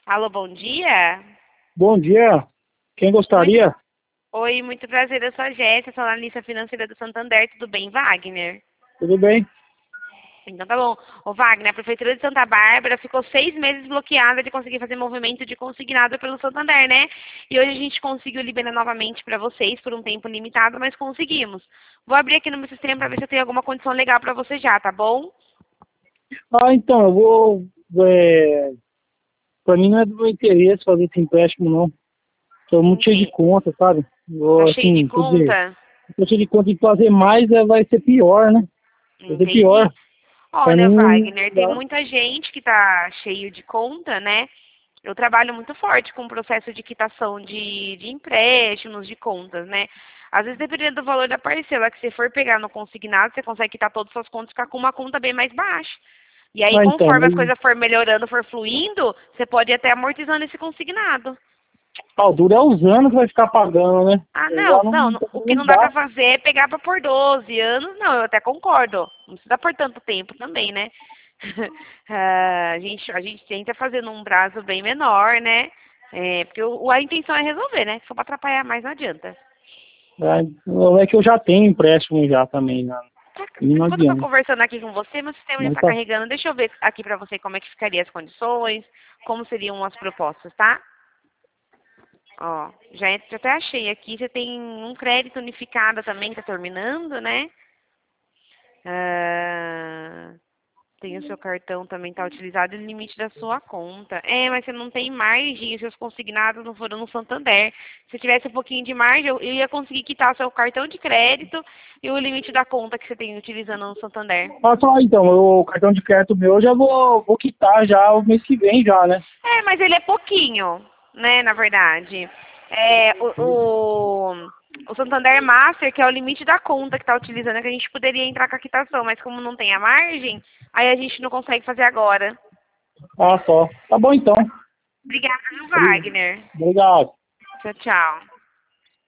Alô, bom dia. Bom dia. Quem Muito... gostaria? Oi, muito prazer. Eu sou a Jéssica, sou analista financeira do Santander. Tudo bem, Wagner? Tudo bem? Então tá bom. Ô, Wagner, a Prefeitura de Santa Bárbara ficou 6 meses bloqueada de conseguir fazer movimento de consignado pelo Santander, né? E hoje a gente conseguiu liberar novamente para vocês por um tempo limitado, mas conseguimos. Vou abrir aqui no meu sistema para ver se eu tenho alguma condição legal para você já, tá bom? Então, eu vou. Pra mim não é do meu interesse fazer esse empréstimo, não. Tô muito cheio de Entendi. conta, sabe? Tá Vou, cheio de assim, quer dizer, conta? tô cheio de conta e fazer mais vai ser pior, né? Vai ser pior. Entendi. Pra Olha, mim, Wagner, tem dá. muita gente que tá cheio de conta, né? Eu trabalho muito forte com o processo de quitação de empréstimos, de contas, né? Às vezes, dependendo do valor da parcela que você for pegar no consignado, você consegue quitar todas as suas contas e ficar com uma conta bem mais baixa. E aí, Então, conforme mas, as coisas for melhorando, for fluindo, você pode ir até amortizando esse consignado. dura os anos que vai ficar pagando, né? Ah, Eu já não, não, não, o que não não dá pra dá. fazer é pegar pra por 12 anos, não, eu até concordo. Não precisa por tanto tempo também, né? A gente tenta fazer num prazo bem menor, né? Porque a intenção é resolver, né? Só pra atrapalhar mais não adianta. É que eu já tenho empréstimo já também, né? Tá, E não enquanto eu tô adianta. conversando aqui com você, meu sistema já Mas tá tá. carregando. Deixa eu ver aqui pra você como é que ficaria as condições, como seriam as propostas, tá? Ó, já até achei aqui. Você tem um crédito unificado também que tá terminando, né? Ah, tem o seu cartão também está utilizado e o limite da sua conta. Mas você não tem margem, os seus consignados não foram no Santander. Se tivesse um pouquinho de margem, eu ia conseguir quitar o seu cartão de crédito e o limite da conta que você tem utilizando no Santander. Só então, o cartão de crédito meu eu já vou quitar já o mês que vem já, né? Mas ele é pouquinho, né, na verdade. O Santander Master, que é o limite da conta que está utilizando, é que a gente poderia entrar com a quitação, mas como não tem a margem, aí a gente não consegue fazer agora. Só. Tá bom então. Obrigada, viu, Wagner. Obrigado. Tchau, tchau.